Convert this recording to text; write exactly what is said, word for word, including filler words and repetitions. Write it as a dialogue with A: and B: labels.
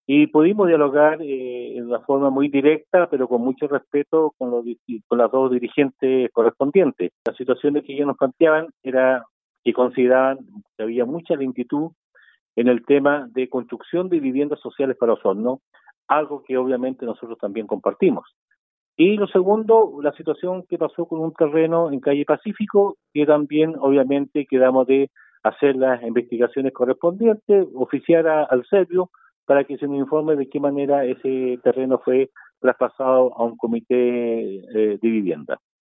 A: y pudimos dialogar eh, de una forma muy directa, pero con mucho respeto con, los, con las dos dirigentes correspondientes. Las situaciones que ellos nos planteaban era que consideraban que había mucha lentitud en el tema de construcción de viviendas sociales para Osorno, algo que obviamente nosotros también compartimos. Y lo segundo, la situación que pasó con un terreno en calle Pacífico, que también obviamente quedamos de hacer las investigaciones correspondientes, oficiar a, al Servio para que se nos informe de qué manera ese terreno fue traspasado a un comité eh, de vivienda.